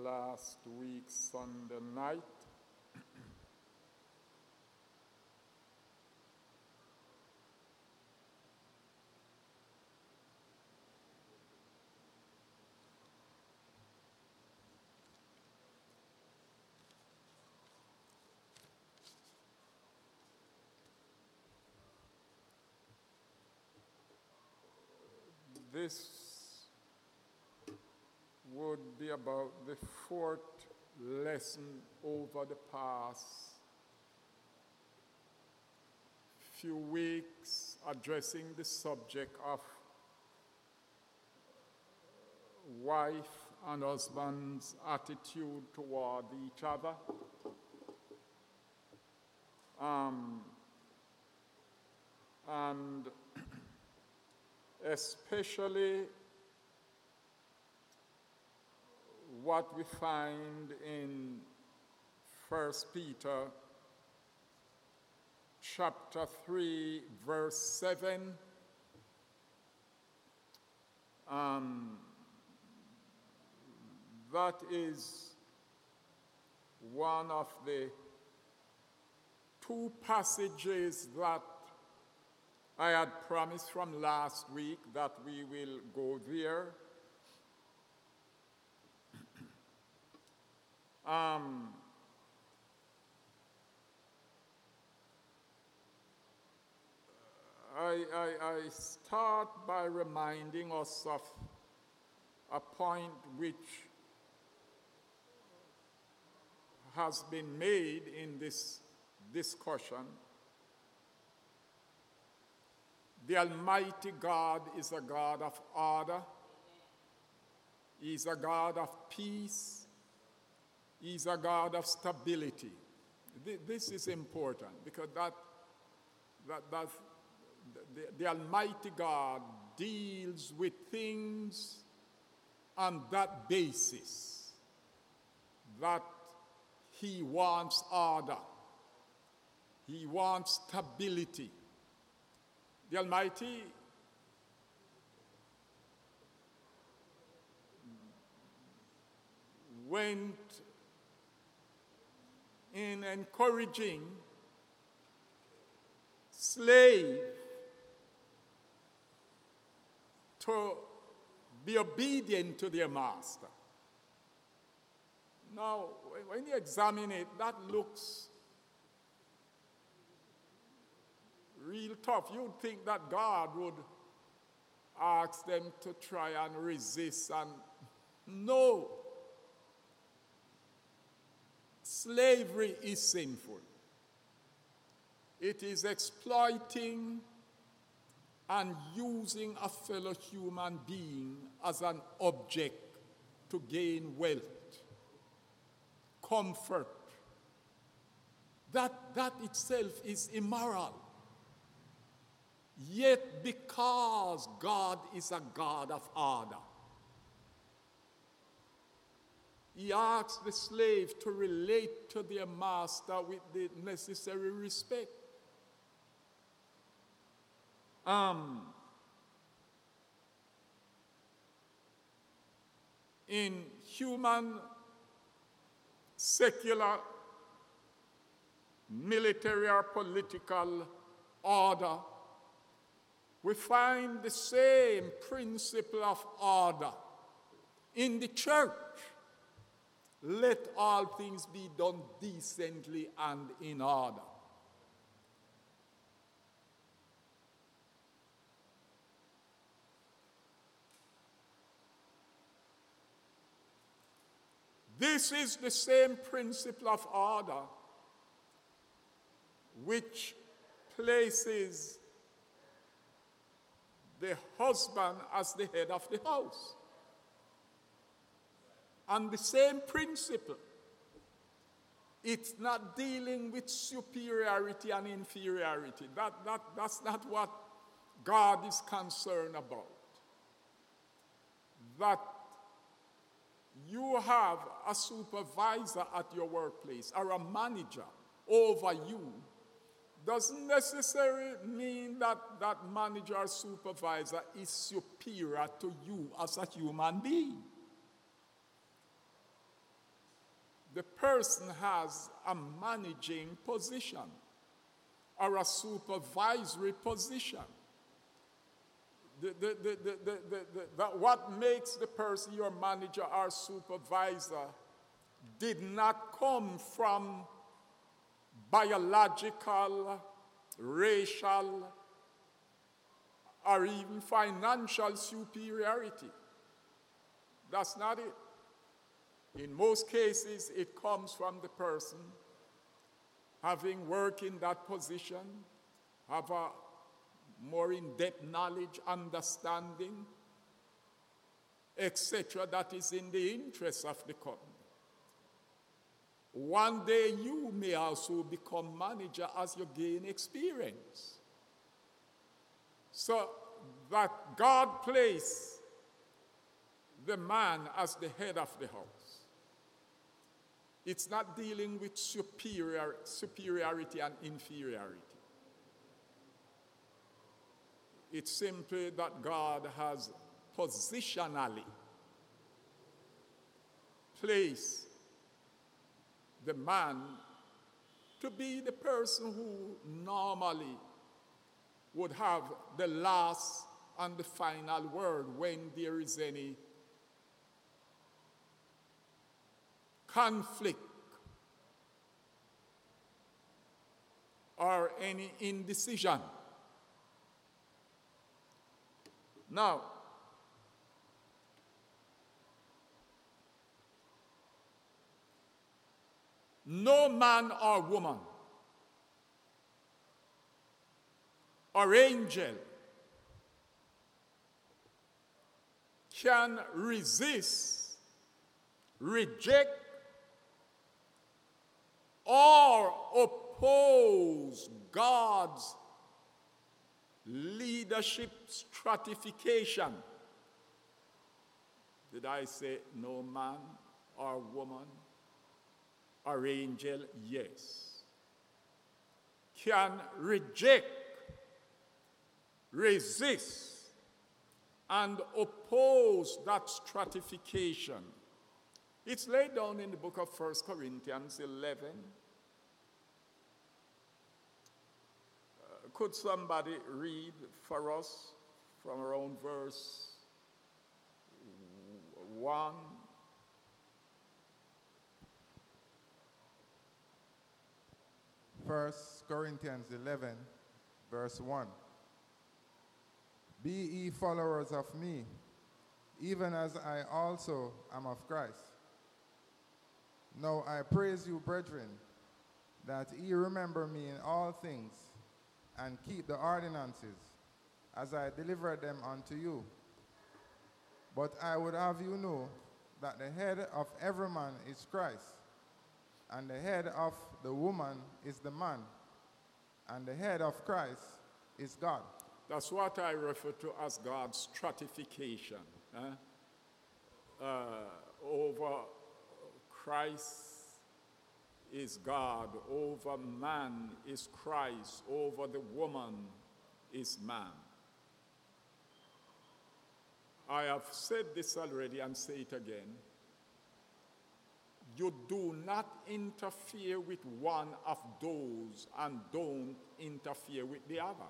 last week, Sunday night. This would be about the fourth lesson over the past few weeks, addressing the subject of wife and husband's attitude toward each other. And especially what we find in 1 Peter chapter 3, verse 7. That is one of the two passages that I had promised from last week that we will go there. I start by reminding us of a point which has been made in this discussion. The Almighty God is a God of order. He's a God of peace. He's a God of stability. This is important because the Almighty God deals with things on that basis, that He wants order. He wants stability. The Almighty went in encouraging slaves to be obedient to their master. Now, when you examine it, that looks real tough. You'd think that God would ask them to try and resist, and no. Slavery is sinful. It is exploiting and using a fellow human being as an object to gain wealth, comfort. That itself is immoral. Yet because God is a God of order, He asks the slave to relate to their master with the necessary respect. In human, secular, military or political order, we find the same principle of order. In the church, let all things be done decently and in order. This is the same principle of order which places the husband as the head of the house. And the same principle. It's not dealing with superiority and inferiority. That's not what God is concerned about. That you have a supervisor at your workplace or a manager over you doesn't necessarily mean that that manager or supervisor is superior to you as a human being. the person has a managing position or a supervisory position. What makes the person your manager or supervisor did not come from biological, racial, or even financial superiority. That's not it. In most cases, it comes from the person having worked in that position, have a more in-depth knowledge, understanding, etc., that is in the interest of the company. One day you may also become manager as you gain experience. So that God placed the man as the head of the house. It's not dealing with superiority and inferiority. It's simply that God has positionally placed the man to be the person who normally would have the last and the final word when there is any conflict or any indecision. Now, no man or woman or angel can resist, reject, or oppose God's leadership stratification. Did I say no man or woman or angel? Yes. Can reject, resist, and oppose that stratification. It's laid down in the book of 1 Corinthians 11. Could somebody read for us from around verse 1? First Corinthians 11, verse 1. Be ye followers of me, even as I also am of Christ. Now I praise you, brethren, that ye remember me in all things, and keep the ordinances, as I delivered them unto you. But I would have you know that the head of every man is Christ, and the head of the woman is the man, and the head of Christ is God. That's what I refer to as God's stratification. Over Christ is God, over man is Christ, over the woman is man. I have said this already and say it again. You do not interfere with one of those and don't interfere with the other.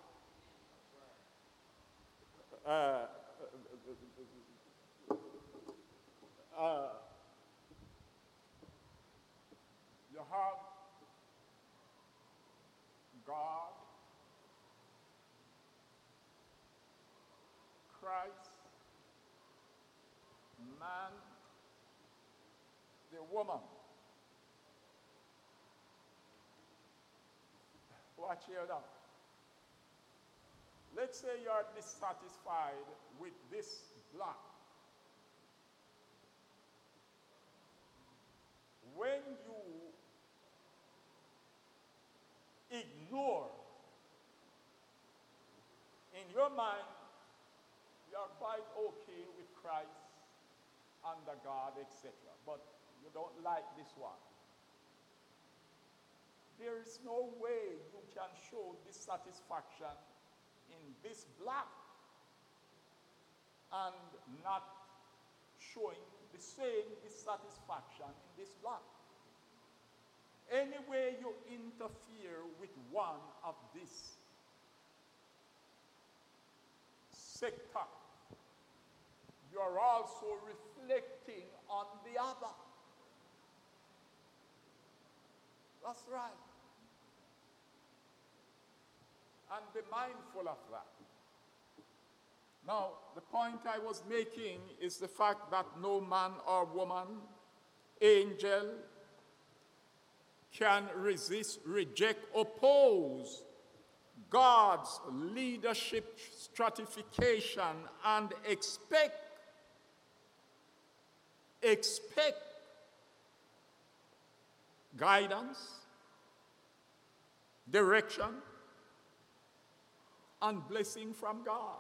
You have God, Christ, man, the woman. Watch here now. Let's say you are dissatisfied with this block. When you ignore, in your mind, you are quite okay with Christ, under God, etc. But you don't like this one. There is no way you can show dissatisfaction in this block and not showing the same dissatisfaction in this block. Any way you interfere with one of this sector, you are also reflecting on the other. That's right. And be mindful of that. Now, the point I was making is the fact that no man or woman, angel, can resist, reject, oppose God's leadership stratification and expect guidance, direction, and blessing from God.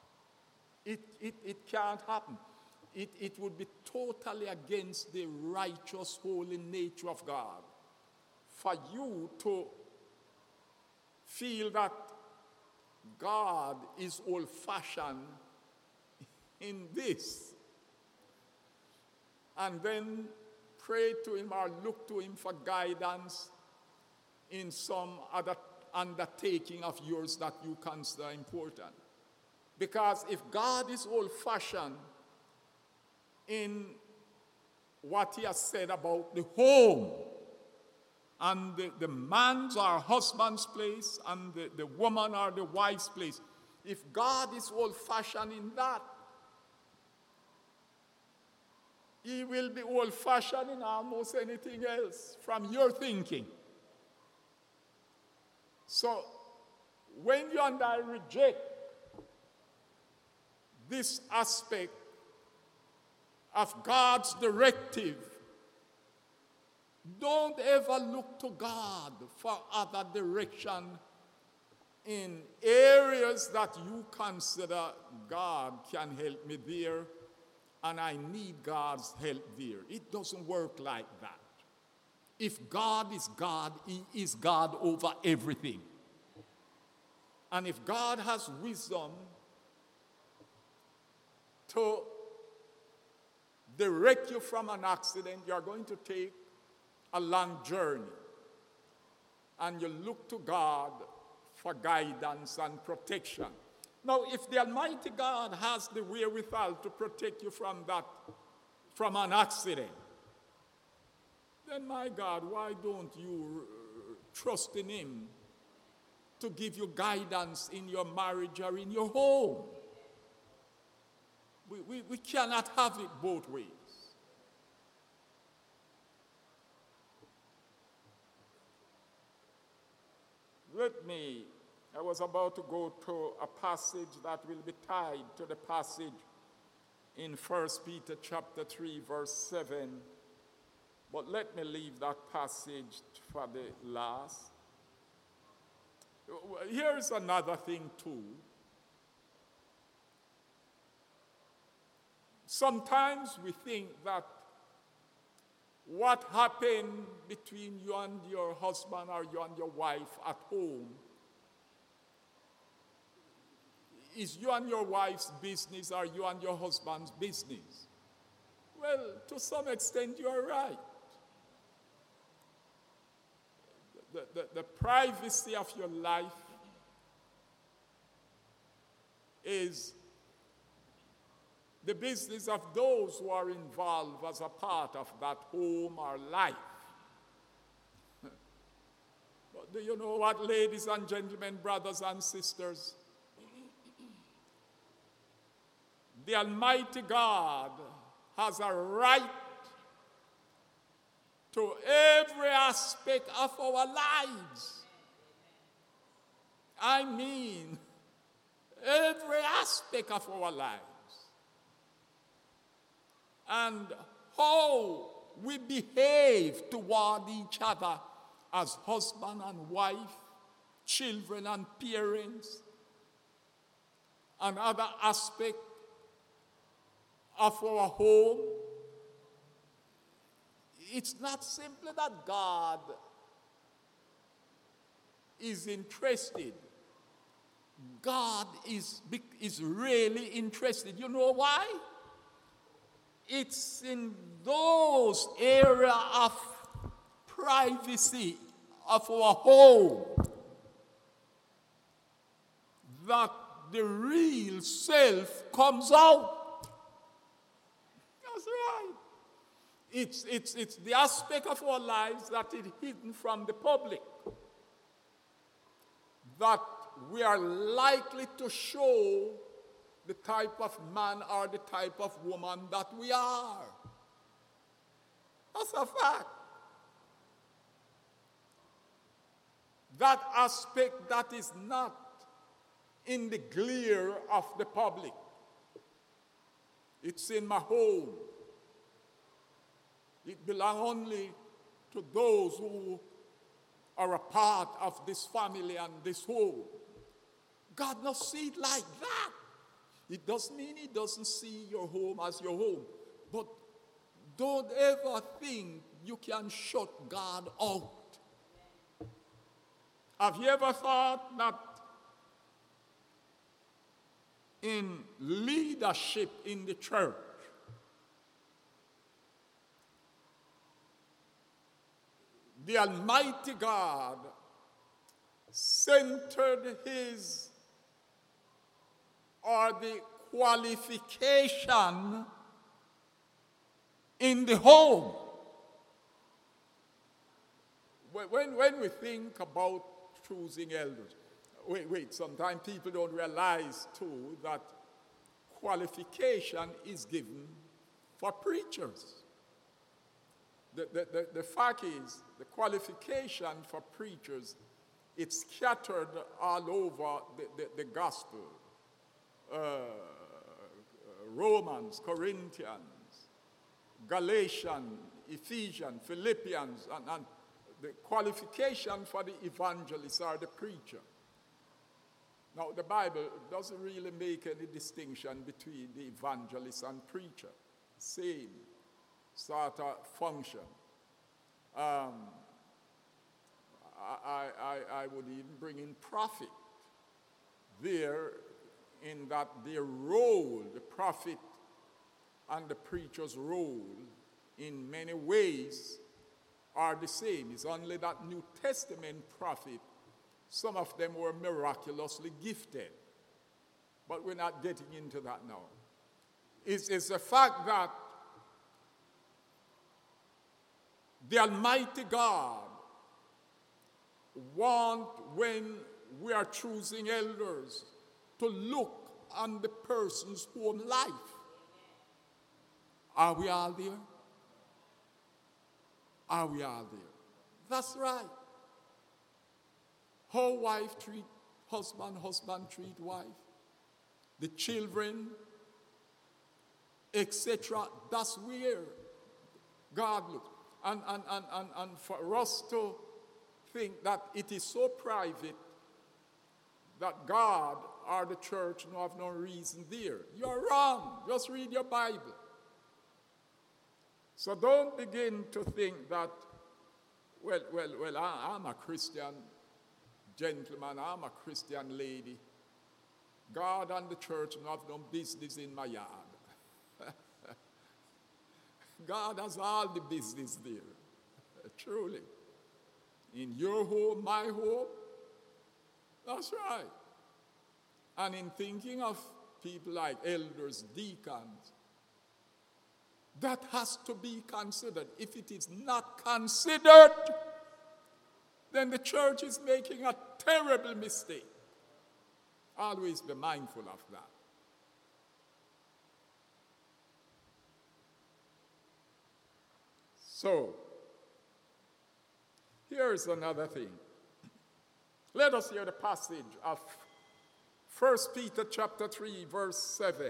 It can't happen. It would be totally against the righteous, holy nature of God for you to feel that God is old-fashioned in this, and then pray to him or look to him for guidance in some other undertaking of yours that you consider important. Because if God is old-fashioned in what he has said about the home and the man's or husband's place and the woman or the wife's place, if God is old-fashioned in that, he will be old-fashioned in almost anything else from your thinking. So when you and I reject this aspect of God's directive, don't ever look to God for other direction in areas that you consider God can help me there and I need God's help there. It doesn't work like that. If God is God, he is God over everything. And if God has wisdom to direct you from an accident, you're going to take a long journey. And you look to God for guidance and protection. Now, if the Almighty God has the wherewithal to protect you from an accident, then my God, why don't you trust in him to give you guidance in your marriage or in your home? We cannot have it both ways. I was about to go to a passage that will be tied to the passage in 1 Peter chapter 3, verse 7. But let me leave that passage for the last. Here's another thing too. Sometimes we think that what happened between you and your husband or you and your wife at home is you and your wife's business or you and your husband's business. Well, to some extent, you are right. The privacy of your life is the business of those who are involved as a part of that home or life. But do you know what, ladies and gentlemen, brothers and sisters? The Almighty God has a right to every aspect of our lives. I mean, every aspect of our lives. And how we behave toward each other as husband and wife, children and parents, and other aspects of our home. It's not simply that God is interested. God is really interested. You know why? It's in those areas of privacy of our home that the real self comes out. That's right. It's the aspect of our lives that is hidden from the public that we are likely to show the type of man or the type of woman that we are. That's a fact. That aspect that is not in the glare of the public. It's in my home. It belongs only to those who are a part of this family and this home. God doesn't see it like that. It doesn't mean He doesn't see your home as your home. But don't ever think you can shut God out. Have you ever thought that in leadership in the church, the Almighty God centered His or the qualification in the home? When we think about choosing elders, sometimes people don't realize too that qualification is given for preachers. The fact is, the qualification for preachers, it's scattered all over the gospel. Romans, Corinthians, Galatians, Ephesians, Philippians, and the qualification for the evangelist or the preacher. Now, the Bible doesn't really make any distinction between the evangelist and preacher. Same sort of function. I would even bring in prophet there, in that their role, the prophet and the preacher's role, in many ways are the same. It's only that New Testament prophet, some of them were miraculously gifted. But we're not getting into that now. It's the fact that the Almighty God wants, when we are choosing elders, to look on the person's home life. Are we all there? Are we all there? That's right. How wife treat husband, husband treat wife, the children, etc. That's where God looks. And for us to think that it is so private that God or the church no have no reason there, you're wrong. Just read your Bible. So don't begin to think that, I'm a Christian gentleman, I'm a Christian lady. God and the church no have no business in my yard. God has all the business there, truly. In your home, my home, that's right. And in thinking of people like elders, deacons, that has to be considered. If it is not considered, then the church is making a terrible mistake. Always be mindful of that. So, here's another thing. Let us hear the passage of 1 Peter chapter 3, verse 7.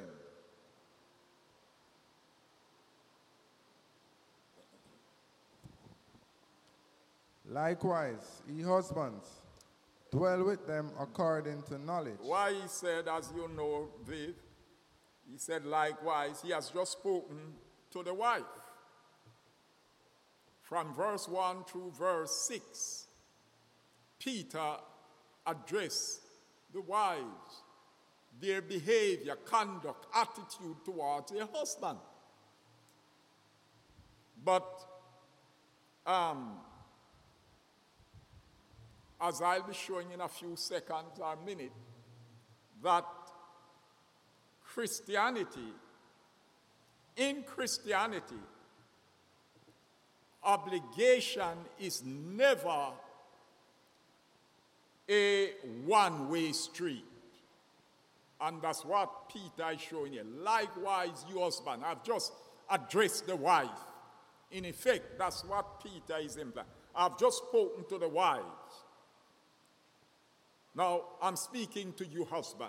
Likewise, ye husbands, dwell with them according to knowledge. Why he said, as you know, Viv, he said likewise, he has just spoken to the wife. From verse 1 through verse 6, Peter addressed the wives, their behavior, conduct, attitude towards their husband. But as I'll be showing in a few seconds or minute, that in Christianity, obligation is never a one-way street. And that's what Peter is showing here. Likewise, you husband, I've just addressed the wife. In effect, that's what Peter is implying. I've just spoken to the wives. Now, I'm speaking to you, husband.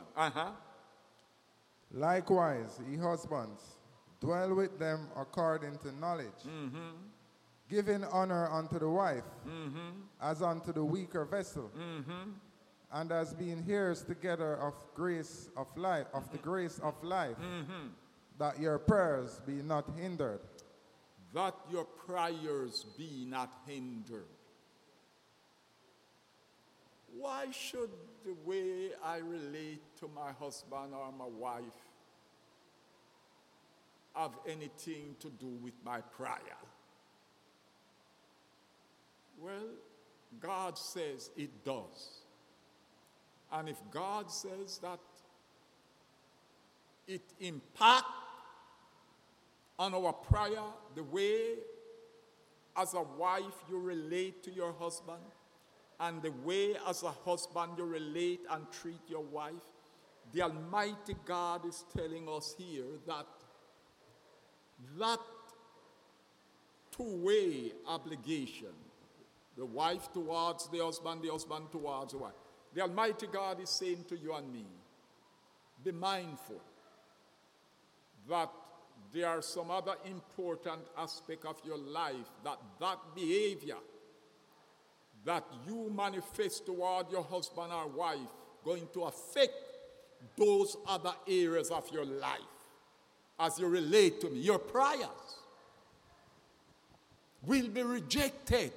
Likewise, ye husbands, dwell with them according to knowledge, giving honor unto the wife, as unto the weaker vessel, and as being heirs together of grace of life, of the grace of life, that your prayers be not hindered. That your prayers be not hindered. Why should the way I relate to my husband or my wife have anything to do with my prayer? Well, God says it does. And if God says that it impacts on our prayer, the way as a wife you relate to your husband, and the way as a husband you relate and treat your wife, the Almighty God is telling us here that that two-way obligation, the wife towards the husband towards the wife, the Almighty God is saying to you and me, be mindful that there are some other important aspect of your life that behavior that you manifest toward your husband or wife going to affect those other areas of your life as you relate to me. Your prayers will be rejected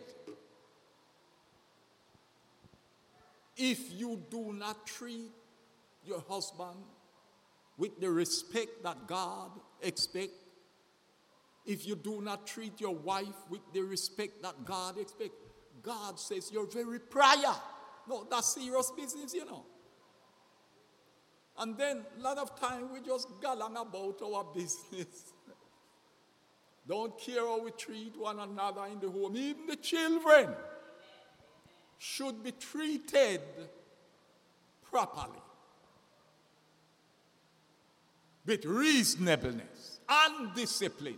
if you do not treat your husband with the respect that God expects. If you do not treat your wife with the respect that God expects, God says your very prayer. No, that's serious business, you know. And then a lot of time we just gallang about our business. Don't care how we treat one another in the home. Even the children should be treated properly, with reasonableness and discipline.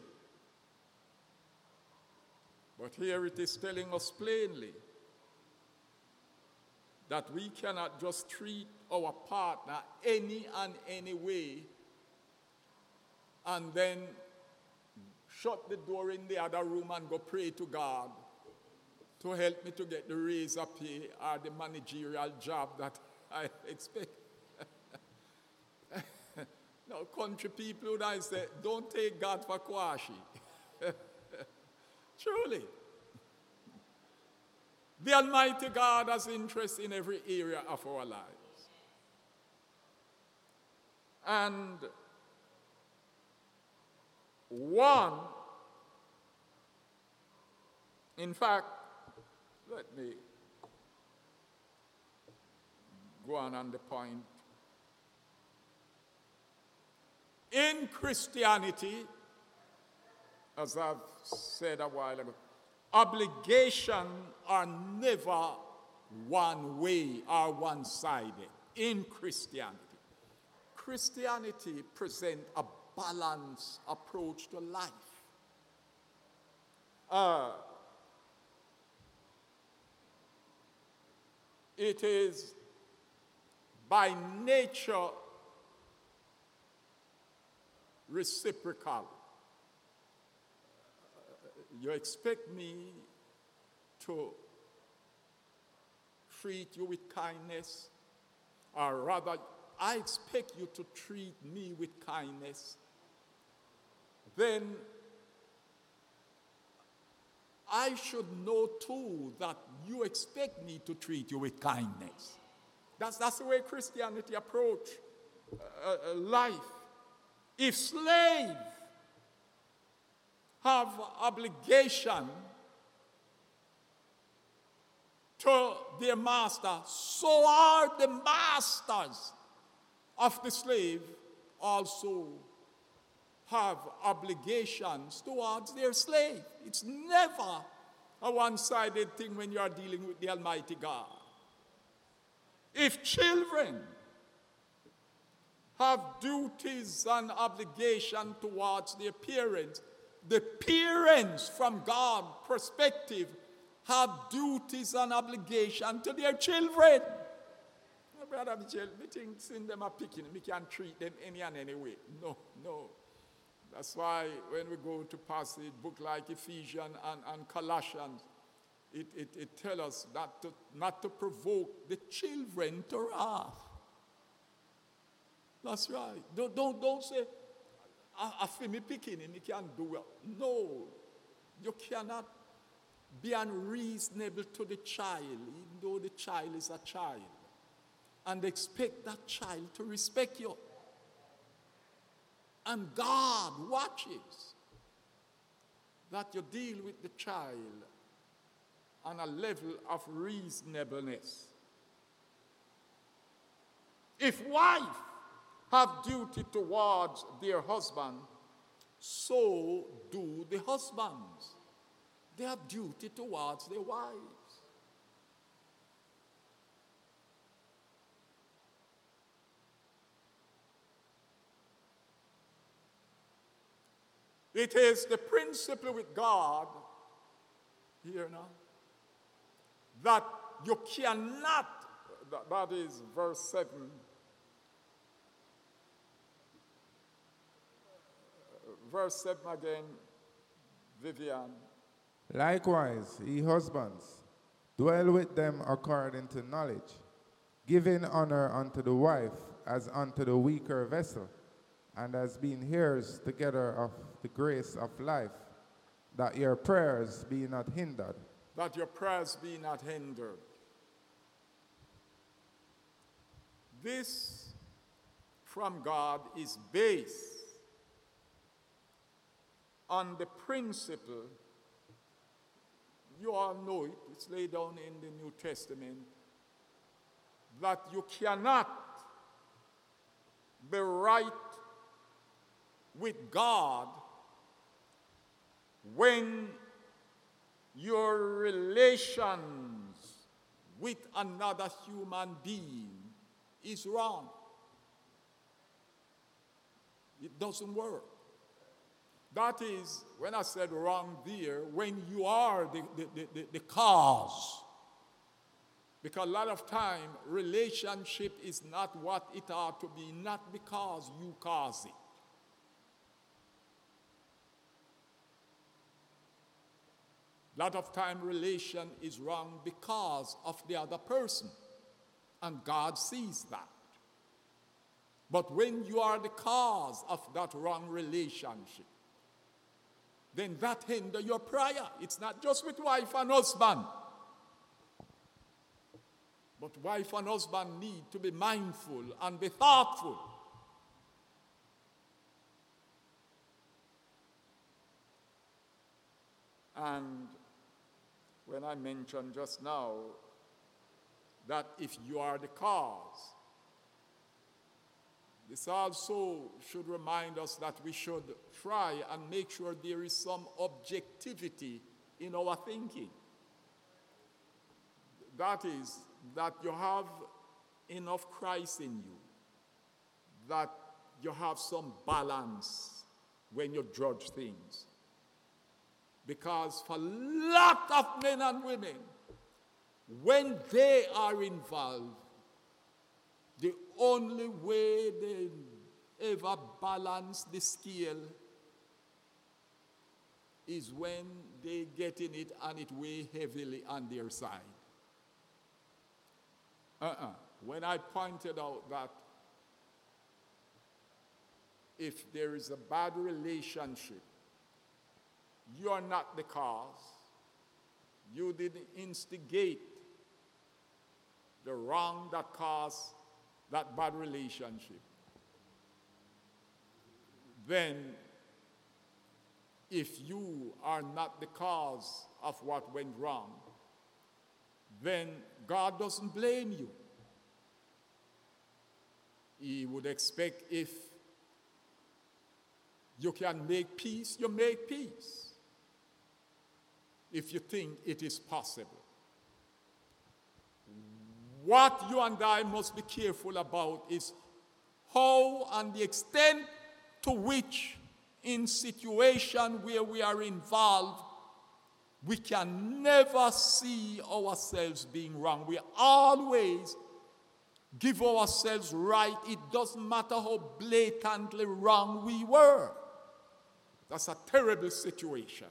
But here it is telling us plainly that we cannot just treat our partner any way and then shut the door in the other room and go pray to God to help me to get the raise up pay or the managerial job that I expect. Now, country people would I say, don't take God for kwashi. Truly. The Almighty God has interest in every area of our lives. And one, in fact, let me go on the point. In Christianity, as I've said a while ago, obligations are never one way or one-sided in Christianity. Christianity presents a balanced approach to life. It is by nature reciprocal. You expect me to treat you with kindness, or rather, I expect you to treat me with kindness. Then I should know too that you expect me to treat you with kindness. That's the way Christianity approach life. If slaves have obligation to their master, so are the masters of the slave also have obligations towards their slave. It's never a one-sided thing when you are dealing with the Almighty God. If children have duties and obligation towards their parents, the parents from God's perspective have duties and obligation to their children. My brother, me think seeing them are picking, we can't treat them any and any way. No. That's why when we go to passage, book like Ephesians and Colossians, it tells us not to provoke the children to wrath. That's right. Don't say, I feel me picking him, he can't do well. No, you cannot be unreasonable to the child, even though the child is a child, and expect that child to respect you. And God watches that you deal with the child on a level of reasonableness. If wife have duty towards their husband, so do the husbands. They have duty towards their wives. It is the principle with God, here now, that you cannot, that is verse 7, verse 7 again, Vivian. Likewise, ye husbands, dwell with them according to knowledge, giving honor unto the wife as unto the weaker vessel, and as being heirs together of the grace of life, that your prayers be not hindered. That your prayers be not hindered. This from God is based on the principle, you all know it, it's laid down in the New Testament, that you cannot be right with God when your relations with another human being is wrong. It doesn't work. That is, when I said wrong there, when you are the cause. Because a lot of time, relationship is not what it ought to be, not because you cause it. A lot of time, relation is wrong because of the other person. And God sees that. But when you are the cause of that wrong relationship, then that hinders your prayer. It's not just with wife and husband. But wife and husband need to be mindful and be thoughtful. And when I mentioned just now that if you are the cause, this also should remind us that we should try and make sure there is some objectivity in our thinking. That is, that you have enough Christ in you, that you have some balance when you judge things. Because for a lot of men and women, when they are involved, the only way they ever balance the scale is when they get in it and it weighs heavily on their side. When I pointed out that if there is a bad relationship, you are not the cause. You didn't instigate the wrong that caused that bad relationship. Then, if you are not the cause of what went wrong, then God doesn't blame you. He would expect if you can make peace, you make peace. If you think it is possible. What you and I must be careful about is how and the extent to which in situation where we are involved, we can never see ourselves being wrong. We always give ourselves right. It doesn't matter how blatantly wrong we were. That's a terrible situation.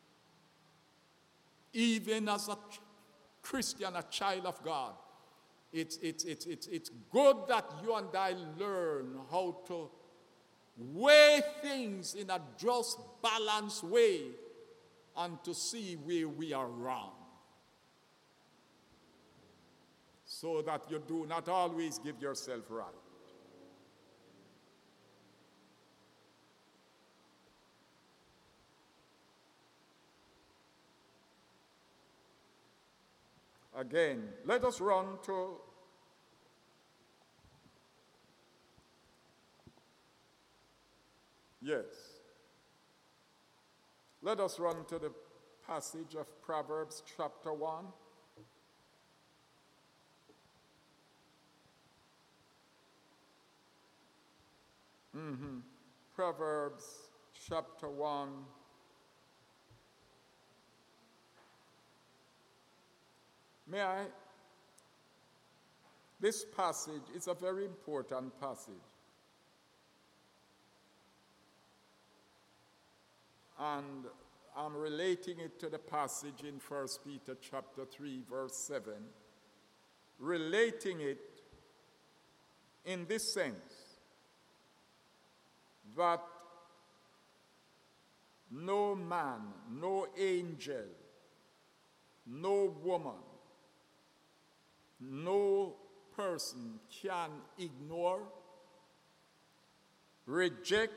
Even as a Christian, a child of God, it's good that you and I learn how to weigh things in a just, balanced way and to see where we are wrong. So that you do not always give yourself right. Again, let us run to Let us run to the passage of Proverbs chapter 1. Proverbs chapter 1. This passage is a very important passage. And I'm relating it to the passage in 1 Peter chapter 3, verse 7. Relating it in this sense, that no man, no angel, no woman, no person can ignore, reject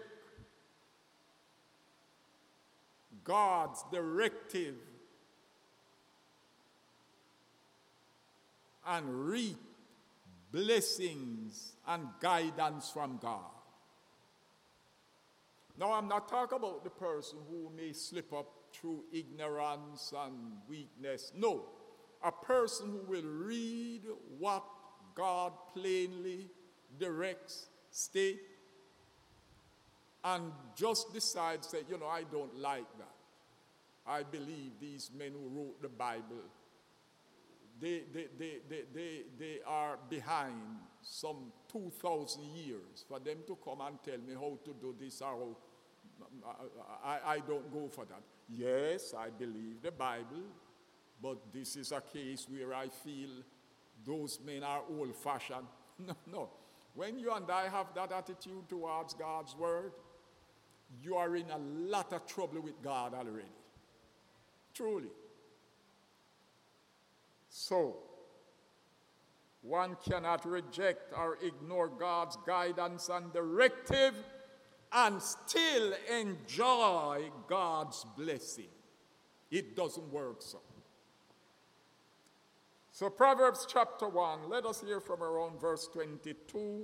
God's directive and reap blessings and guidance from God. Now, I'm not talking about the person who may slip up through ignorance and weakness. No, a person who will read what God plainly directs, state, and just decides that, I don't like that. I believe these men who wrote the Bible, they are behind some 2,000 years for them to come and tell me how to do this or how I don't go for that. Yes, I believe the Bible, but this is a case where I feel those men are old-fashioned. No. When you and I have that attitude towards God's word, you are in a lot of trouble with God already. Truly. So, one cannot reject or ignore God's guidance and directive and still enjoy God's blessing. It doesn't work so. So Proverbs chapter 1, let us hear from around verse 22.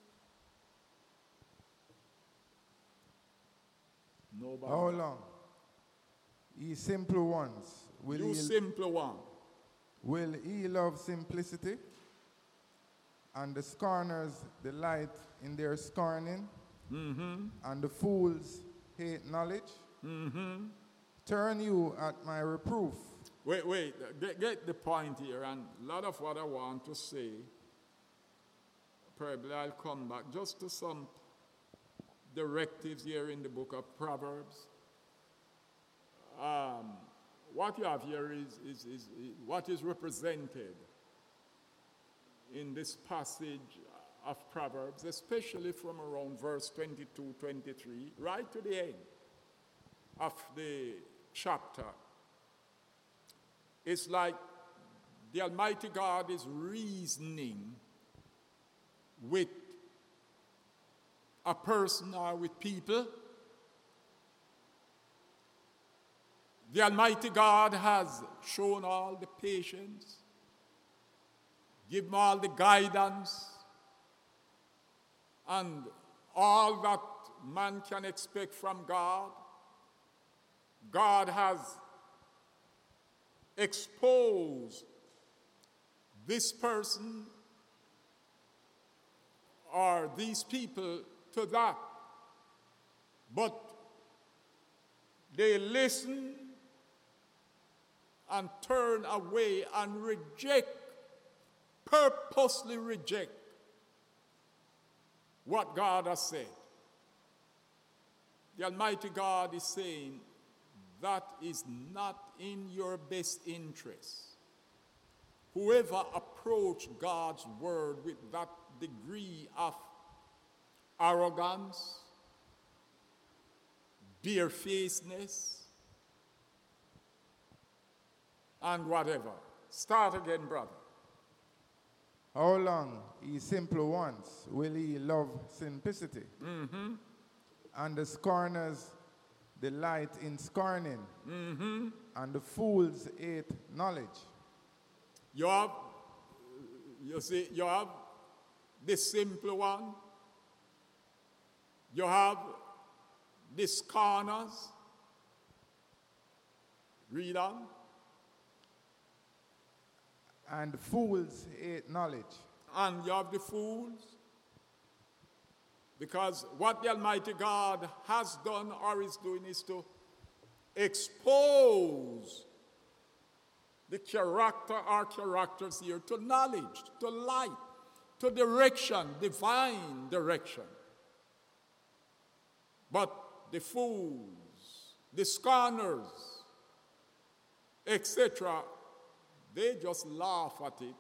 Nobody. How long? Ye simple ones. Simple one. Will ye love simplicity? And the scorners delight in their scorning. And the fools hate knowledge. Turn you at my reproof. Wait, get the point here, and a lot of what I want to say, probably I'll come back just to some directives here in the book of Proverbs. What you have here is what is represented in this passage of Proverbs, especially from around verse 22, 23, right to the end of the chapter. It's like the Almighty God is reasoning with a person or with people. The Almighty God has shown all the patience, Give them all the guidance and all that man can expect from God. God has exposed this person or these people to that. But they listen and turn away and reject, purposely reject what God has said. The Almighty God is saying that is not in your best interest. Whoever approached God's word with that degree of arrogance, barefacedness, and whatever. Start again, brother. How long, ye simple ones, will ye love simplicity? And the scorners delight in scorning, and the fools hate knowledge. You have the simple one. You have the scorners. Read on. And fools hate knowledge. And you have the fools. Because what the Almighty God has done or is doing is to expose the character or characters here to knowledge, to light, to direction, divine direction. But the fools, the scorners, etc., they just laugh at it,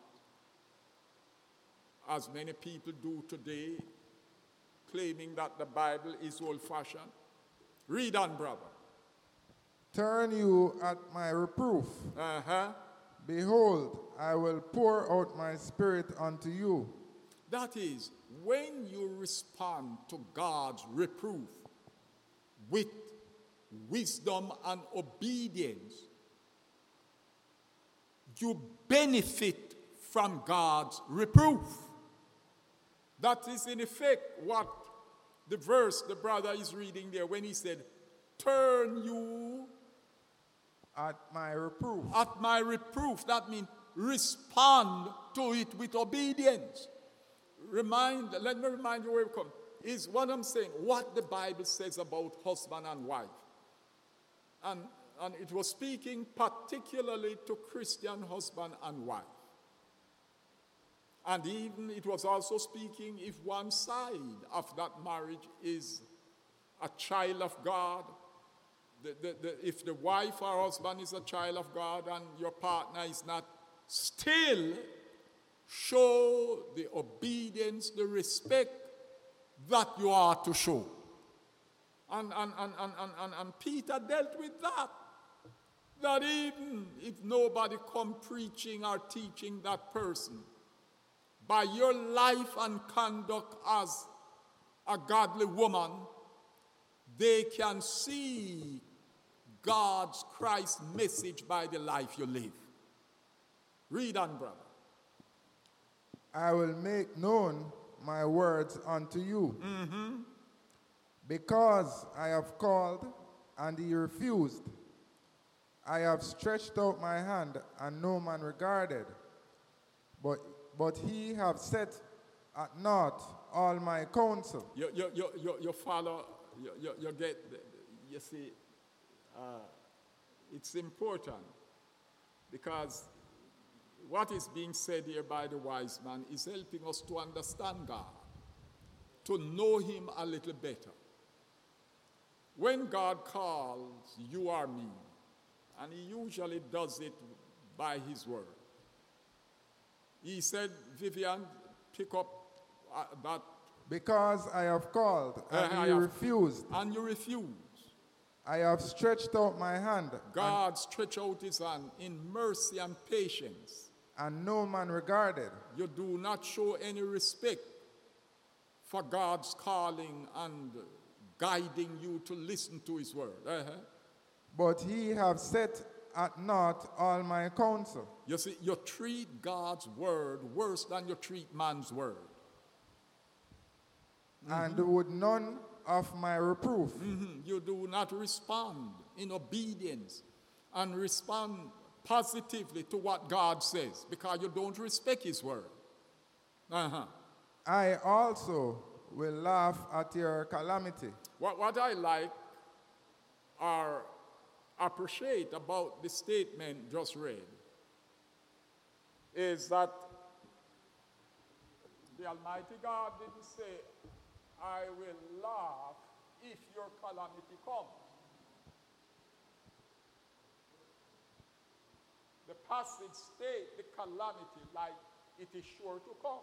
as many people do today, claiming that the Bible is old-fashioned. Read on, brother. Turn you at my reproof. Behold, I will pour out my spirit unto you. That is, when you respond to God's reproof with wisdom and obedience, you benefit from God's reproof. That is in effect what the verse the brother is reading there when he said, turn you at my reproof. At my reproof. That means respond to it with obedience. Let me remind you where we come. Is what I'm saying, what the Bible says about husband and wife. And it was speaking particularly to Christian husband and wife. And even it was also speaking if one side of that marriage is a child of God, if the wife or husband is a child of God and your partner is not, still show the obedience, the respect that you are to show. And Peter dealt with that. That even if nobody come preaching or teaching that person, by your life and conduct as a godly woman, they can see God's Christ message by the life you live. Read on, brother. I will make known my words unto you. Because I have called and he refused. I have stretched out my hand and no man regarded. But he have set at naught all my counsel. You follow, you get, you see, it's important because what is being said here by the wise man is helping us to understand God, to know him a little better. When God calls you or me, and he usually does it by his word. He said, Vivian, pick up that. Because I have called, and you refused. And you refused. I have stretched out my hand. God stretched out his hand in mercy and patience. And no man regarded. You do not show any respect for God's calling and guiding you to listen to his word. But he have set at naught all my counsel. You see, you treat God's word worse than you treat man's word. And would none of my reproof. You do not respond in obedience and respond positively to what God says because you don't respect his word. I also will laugh at your calamity. What I like or appreciate about the statement just read is that the Almighty God didn't say, I will laugh if your calamity comes. The passage states the calamity like it is sure to come.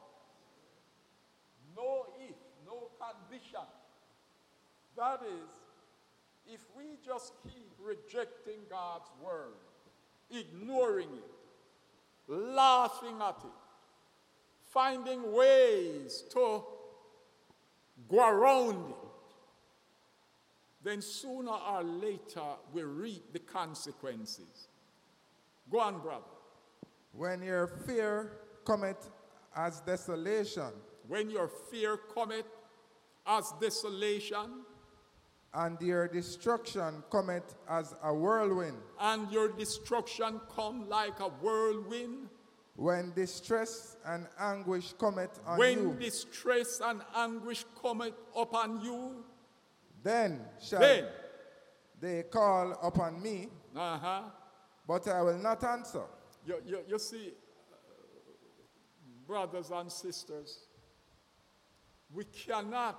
No if, no condition. That is, if we just keep rejecting God's word, ignoring it, laughing at it, finding ways to go around it, then sooner or later we reap the consequences. Go on, brother. When your fear cometh as desolation, when your fear cometh as desolation, and your destruction cometh as a whirlwind, and your destruction come like a whirlwind, when distress and anguish cometh on when you, distress and anguish cometh upon you, then shall they call upon me, but I will not answer. You see, brothers and sisters, we cannot,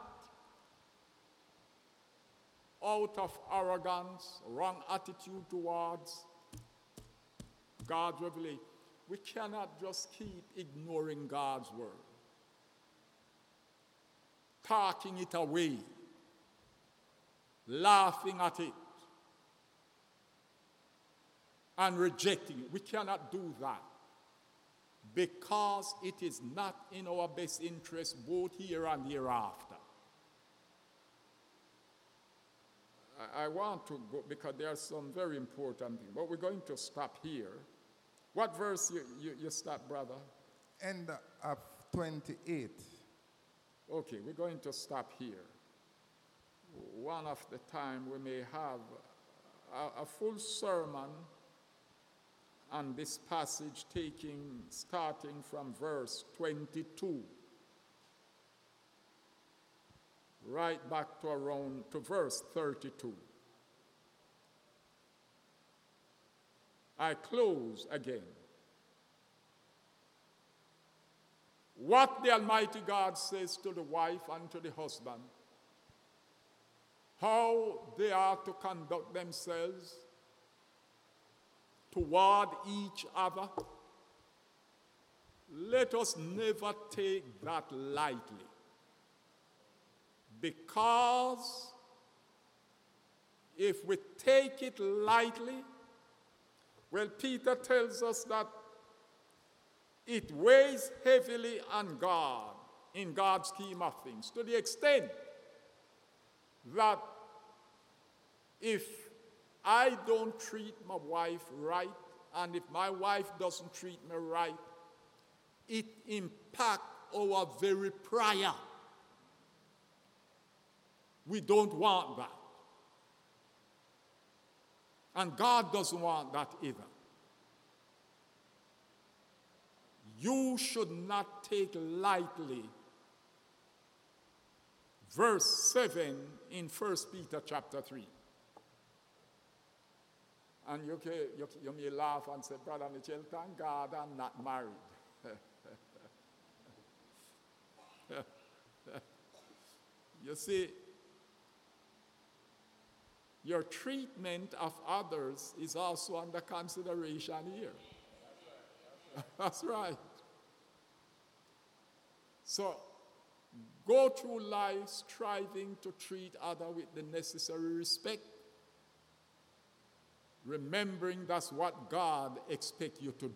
out of arrogance, wrong attitude towards God's revelation, we cannot just keep ignoring God's word, talking it away, laughing at it, and rejecting it. We cannot do that because it is not in our best interest both here and hereafter. I want to go because there are some very important things, but we're going to stop here. What verse you stop, brother? End of 28. Okay, we're going to stop here. One of the time we may have a full sermon on this passage starting from verse 22 right back to verse 32. I close again. What the Almighty God says to the wife and to the husband, how they are to conduct themselves toward each other, let us never take that lightly. Because if we take it lightly, well, Peter tells us that it weighs heavily on God in God's scheme of things, to the extent that if I don't treat my wife right, and if my wife doesn't treat me right, it impacts our very prayer. We don't want that. And God doesn't want that either. You should not take lightly verse 7 in 1 Peter chapter 3. And you may laugh and say, Brother Mitchell, thank God I'm not married. You see, your treatment of others is also under consideration here. That's right. So, go through life striving to treat others with the necessary respect, remembering that's what God expects you to do.